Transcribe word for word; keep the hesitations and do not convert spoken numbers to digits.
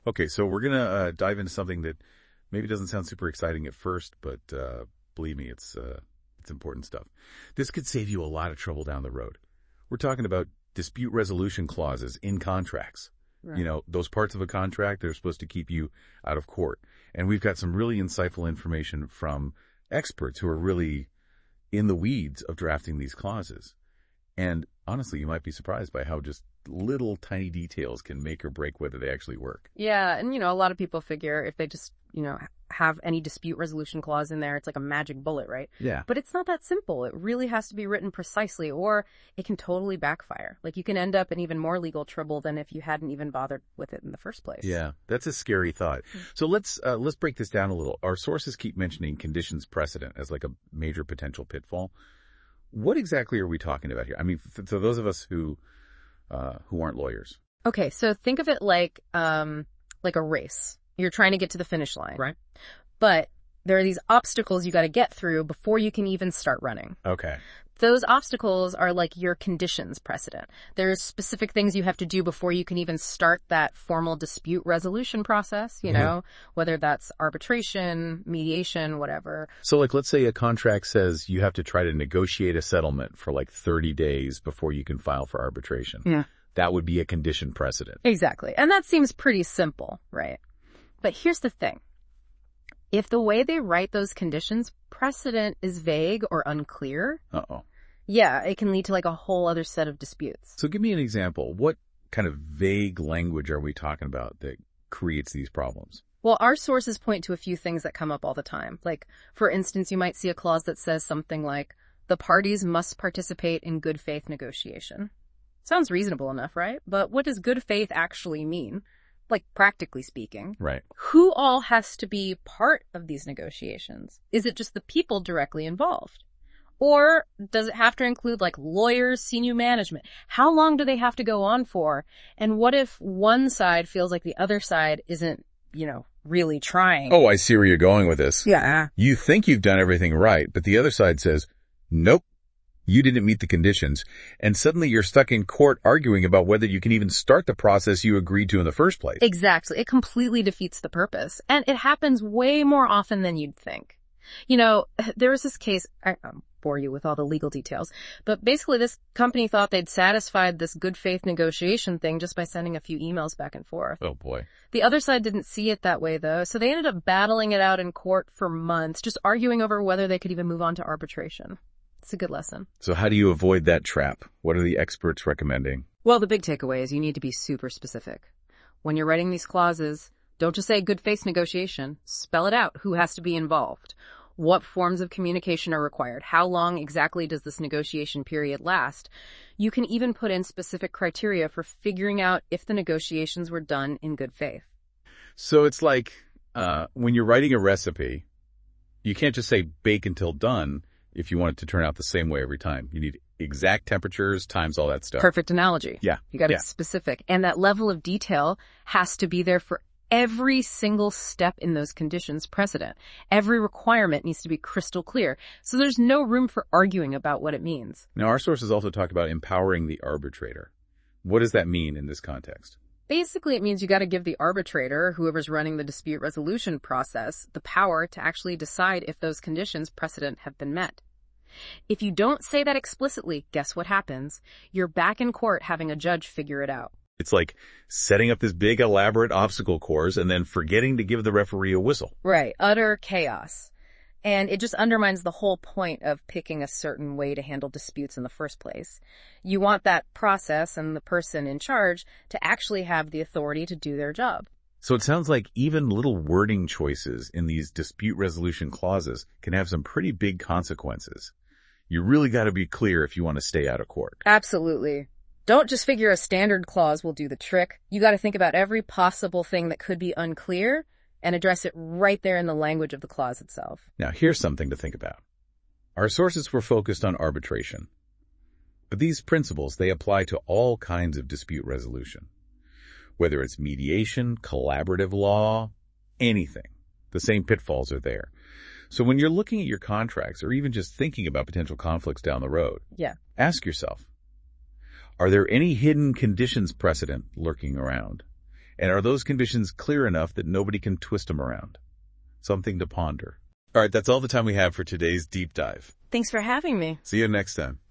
Okay, so we're going to uh, dive into something that maybe doesn't sound super exciting at first, but uh, believe me, it's uh, it's important stuff. This could save you a lot of trouble down the road. We're talking about dispute resolution clauses in contracts. Right. You know, those parts of a contract that are supposed to keep you out of court. And we've got some really insightful information from experts who are really in the weeds of drafting these clauses. And honestly, you might be surprised by how just little tiny details can make or break whether they actually work. Yeah, and, you know, a lot of people figure if they just, you know, have any dispute resolution clause in there, it's like a magic bullet, right? Yeah. But it's not that simple. It really has to be written precisely, or it can totally backfire. Like, you can end up in even more legal trouble than if you hadn't even bothered with it in the first place. Yeah, that's a scary thought. Mm-hmm. So let's uh, let's break this down a little. Our sources keep mentioning conditions precedent as like a major potential pitfall. What exactly are we talking about here? I mean, for, for those of us who uh, who aren't lawyers. Okay, so think of it like um, like a race. You're trying to get to the finish line. Right. But there are these obstacles you got to get through before you can even start running. Okay. Those obstacles are like your conditions precedent. There's specific things you have to do before you can even start that formal dispute resolution process, you know, mm-hmm. whether that's arbitration, mediation, whatever. So like, let's say a contract says you have to try to negotiate a settlement for like thirty days before you can file for arbitration. Yeah. That would be a condition precedent. Exactly. And that seems pretty simple, right? But here's the thing. If the way they write those conditions precedent is vague or unclear, uh-oh. Yeah, it can lead to like a whole other set of disputes. So give me an example. What kind of vague language are we talking about that creates these problems? Well, our sources point to a few things that come up all the time. Like, for instance, you might see a clause that says something like, the parties must participate in good faith negotiation. Sounds reasonable enough, right? But what does good faith actually mean? Like, practically speaking. Right. Who all has to be part of these negotiations? Is it just the people directly involved? Or does it have to include, like, lawyers, senior management? How long do they have to go on for? And what if one side feels like the other side isn't, you know, really trying? Oh, I see where you're going with this. Yeah. You think you've done everything right, but the other side says, nope. You didn't meet the conditions, and suddenly you're stuck in court arguing about whether you can even start the process you agreed to in the first place. Exactly. It completely defeats the purpose, and it happens way more often than you'd think. You know, there was this case, I won't bore you with all the legal details, but basically this company thought they'd satisfied this good faith negotiation thing just by sending a few emails back and forth. Oh boy. The other side didn't see it that way though, so they ended up battling it out in court for months, just arguing over whether they could even move on to arbitration. It's a good lesson. So how do you avoid that trap? What are the experts recommending? Well, the big takeaway is you need to be super specific. When you're writing these clauses, don't just say good faith negotiation. Spell it out. Who has to be involved? What forms of communication are required? How long exactly does this negotiation period last? You can even put in specific criteria for figuring out if the negotiations were done in good faith. So it's like uh, when you're writing a recipe, you can't just say bake until done. If you want it to turn out the same way every time. You need exact temperatures, times, all that stuff. Perfect analogy. Yeah. You got to yeah. be specific. And that level of detail has to be there for every single step in those conditions precedent. Every requirement needs to be crystal clear. So there's no room for arguing about what it means. Now, our sources also talk about empowering the arbitrator. What does that mean in this context? Basically, it means you got to give the arbitrator, whoever's running the dispute resolution process, the power to actually decide if those conditions precedent have been met. If you don't say that explicitly, guess what happens? You're back in court having a judge figure it out. It's like setting up this big elaborate obstacle course and then forgetting to give the referee a whistle. Right. Utter chaos. And it just undermines the whole point of picking a certain way to handle disputes in the first place. You want that process and the person in charge to actually have the authority to do their job. So it sounds like even little wording choices in these dispute resolution clauses can have some pretty big consequences. You really got to be clear if you want to stay out of court. Absolutely. Don't just figure a standard clause will do the trick. You got to think about every possible thing that could be unclear and address it right there in the language of the clause itself. Now, here's something to think about. Our sources were focused on arbitration. But these principles, they apply to all kinds of dispute resolution. Whether it's mediation, collaborative law, anything. The same pitfalls are there. So when you're looking at your contracts or even just thinking about potential conflicts down the road, yeah, ask yourself, are there any hidden conditions precedent lurking around? And are those conditions clear enough that nobody can twist them around? Something to ponder. All right, that's all the time we have for today's deep dive. Thanks for having me. See you next time.